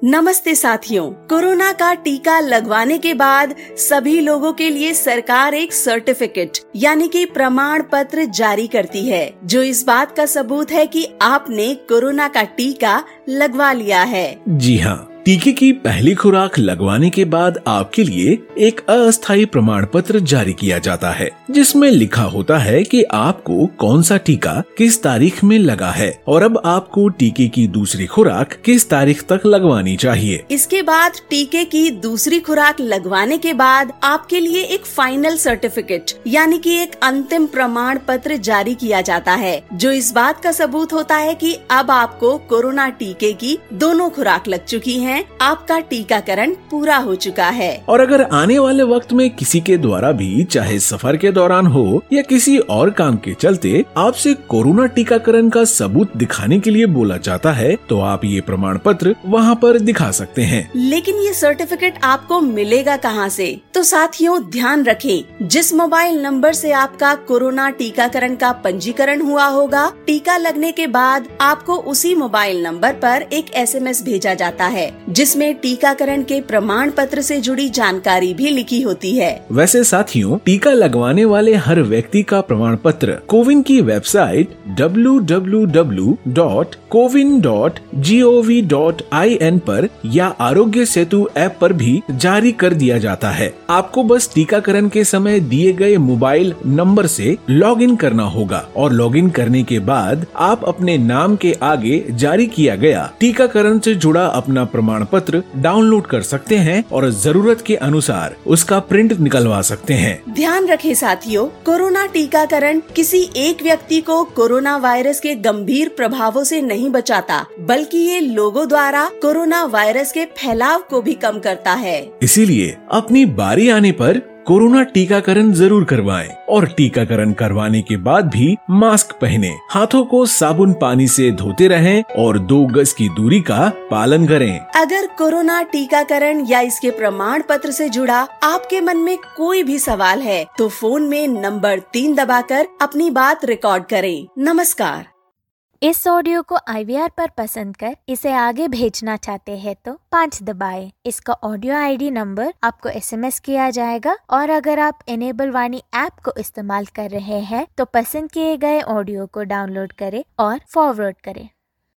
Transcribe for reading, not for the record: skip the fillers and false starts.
नमस्ते साथियों, कोरोना का टीका लगवाने के बाद सभी लोगों के लिए सरकार एक सर्टिफिकेट यानी कि प्रमाण पत्र जारी करती है, जो इस बात का सबूत है कि आपने कोरोना का टीका लगवा लिया है। जी हाँ, टीके की पहली खुराक लगवाने के बाद आपके लिए एक अस्थायी प्रमाण पत्र जारी किया जाता है, जिसमें लिखा होता है कि आपको कौन सा टीका किस तारीख में लगा है और अब आपको टीके की दूसरी खुराक किस तारीख तक लगवानी चाहिए। इसके बाद टीके की दूसरी खुराक लगवाने के बाद आपके लिए एक फाइनल सर्टिफिकेट यानी कि एक अंतिम प्रमाण पत्र जारी किया जाता है, जो इस बात का सबूत होता है कि अब आपको कोरोना टीके की दोनों खुराक लग चुकी है, आपका टीकाकरण पूरा हो चुका है। और अगर आने वाले वक्त में किसी के द्वारा भी, चाहे सफर के दौरान हो या किसी और काम के चलते, आपसे कोरोना टीकाकरण का सबूत दिखाने के लिए बोला जाता है, तो आप ये प्रमाण पत्र वहाँ पर दिखा सकते हैं। लेकिन ये सर्टिफिकेट आपको मिलेगा कहाँ से? तो साथियों ध्यान रखें, जिस मोबाइल नंबर से आपका कोरोना टीकाकरण का पंजीकरण हुआ होगा, टीका लगने के बाद आपको उसी मोबाइल नंबर पर एक SMS भेजा जाता है, जिसमें टीकाकरण के प्रमाण पत्र से जुड़ी जानकारी भी लिखी होती है। वैसे साथियों, टीका लगवाने वाले हर व्यक्ति का प्रमाण पत्र कोविन की वेबसाइट www.cowin.gov.in पर या आरोग्य सेतु ऐप पर भी जारी कर दिया जाता है। आपको बस टीकाकरण के समय दिए गए मोबाइल नंबर से लॉगिन करना होगा और लॉगिन करने के बाद आप अपने नाम के आगे जारी किया गया टीकाकरण से जुड़ा अपना प्रमाण पत्र डाउनलोड कर सकते हैं और जरूरत के अनुसार उसका प्रिंट निकलवा सकते हैं। ध्यान रखें साथियों, कोरोना टीकाकरण किसी एक व्यक्ति को कोरोना वायरस के गंभीर प्रभावों से नहीं बचाता, बल्कि ये लोगों द्वारा कोरोना वायरस के फैलाव को भी कम करता है। इसीलिए अपनी बारी आने पर कोरोना टीकाकरण जरूर करवाएं और टीकाकरण करवाने के बाद भी मास्क पहनें, हाथों को साबुन पानी से धोते रहें और 2 गज की दूरी का पालन करें। अगर कोरोना टीकाकरण या इसके प्रमाण पत्र से जुड़ा आपके मन में कोई भी सवाल है, तो फोन में नंबर 3 दबाकर अपनी बात रिकॉर्ड करें। नमस्कार। इस ऑडियो को IVR पर पसंद कर इसे आगे भेजना चाहते हैं तो 5 दबाएं। इसका ऑडियो ID नंबर आपको SMS किया जाएगा और अगर आप इनेबल वाणी ऐप को इस्तेमाल कर रहे हैं तो पसंद किए गए ऑडियो को डाउनलोड करें और फॉरवर्ड करें।